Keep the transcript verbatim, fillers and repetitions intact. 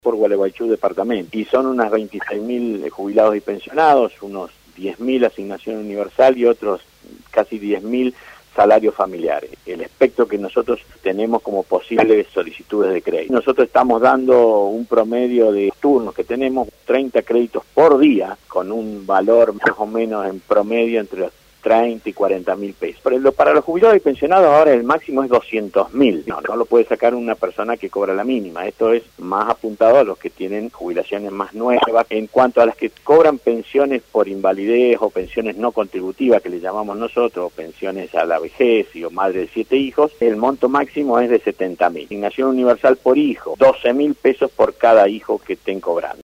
por Gualeguaychú departamento, y son unas veintiséis mil jubilados y pensionados, unos diez mil asignación universal y otros casi diez mil salarios familiares. El espectro que nosotros tenemos como posibles solicitudes de crédito. Nosotros estamos dando un promedio de turnos que tenemos treinta créditos por día, con un valor más o menos en promedio entre los treinta y cuarenta mil pesos. Pero para los jubilados y pensionados ahora el máximo es doscientos mil. No, no lo puede sacar una persona que cobra la mínima. Esto es más apuntado a los que tienen jubilaciones más nuevas. En cuanto a las que cobran pensiones por invalidez o pensiones no contributivas, que le llamamos nosotros, pensiones a la vejez y o madre de siete hijos, el monto máximo es de setenta mil. Asignación universal por hijo, doce mil pesos por cada hijo que estén cobrando.